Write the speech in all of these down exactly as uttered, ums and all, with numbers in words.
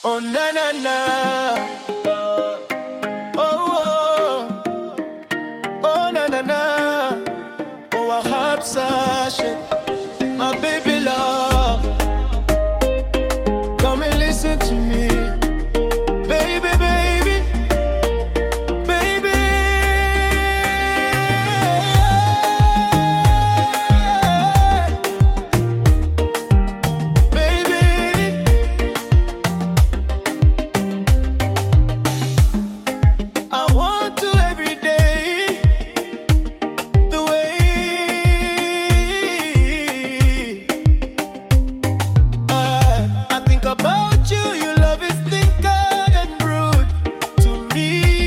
Oh na na na. Oh oh. Oh na na na. Oh I have sashay. My baby love. Come and listen to me. Baby, baby. Baby. Baby. I want to every day the way I, I think about you. Your love is thicker and rude to me.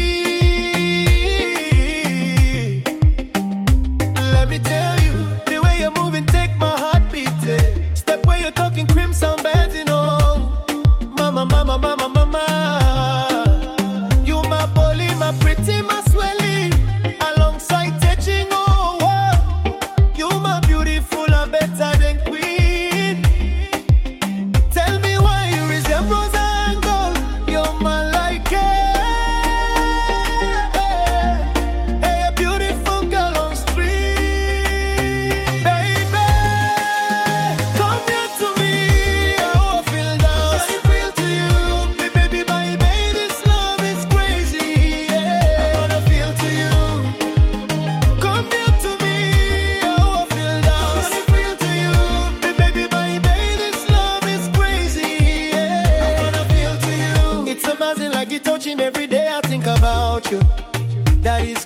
Let me tell you, the way you're moving, take my heart beating. Step where you're talking, crimson bands, you know. Mama, mama, mama, mama. You my bully, my pretty, my swelling. Alongside touching, oh, wow. You my beautiful, I better than queen. Tell me why you resemble rose and gold. You're my like hey, a beautiful girl on street. Baby, come here to me. How I feel now. I feel to you. Baby, baby, baby, this love is crazy. Yeah, I wanna feel to you. Come here to me. How I feel now. I feel to you. Baby, baby, baby, this love is crazy. Yeah, I wanna feel to you. It's amazing, like you touch him every day. I think about you. That is